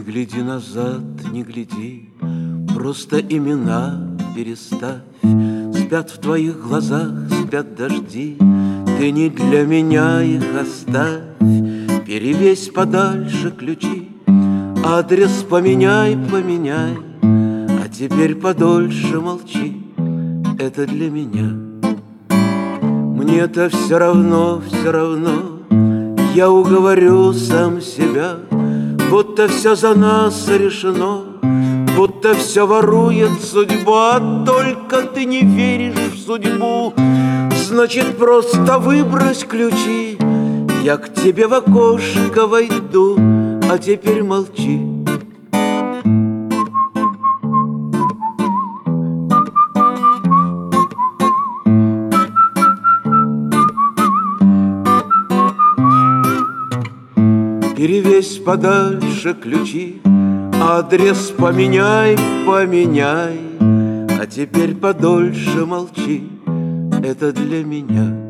гляди назад, не гляди, просто имена переставь. Спят в твоих глазах, спят дожди, ты не для меня их оставь. Перевесь подальше ключи, адрес поменяй, поменяй, а теперь подольше молчи, это для меня. Мне-то все равно, я уговорю сам себя, будто все за нас решено, будто все ворует судьба. Только ты не веришь в судьбу, значит, просто выбрось ключи. Я к тебе в окошко войду, а теперь молчи. Перевесь подальше ключи, адрес поменяй, поменяй, а теперь подольше молчи, это для меня.